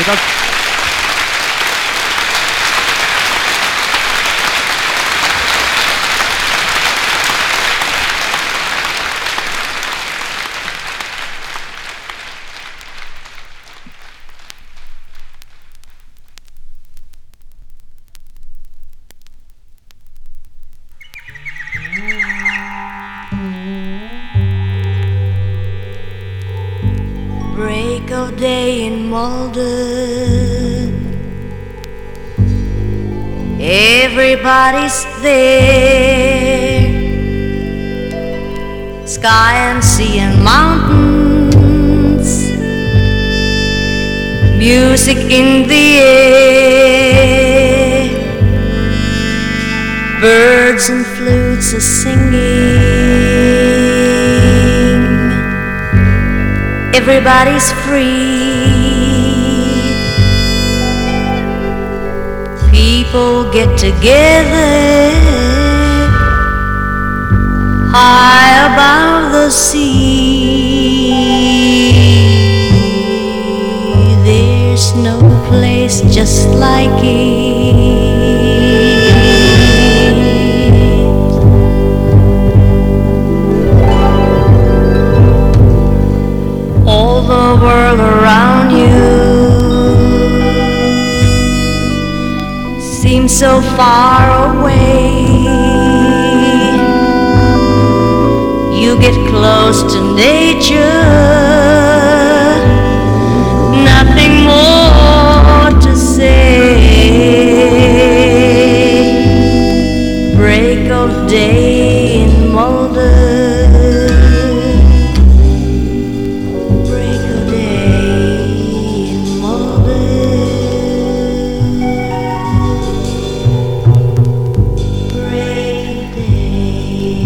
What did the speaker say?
Break of day in Malden, everybody's there. Sky and sea and mountains, music in the air, birds and flutes are singing. Everybody's free. People get together high above the sea. There's no place just like it. All the world around you seems so far away. You get close to nature, nothing more to say. Break of day in Malden, break of day in Malden, break of day.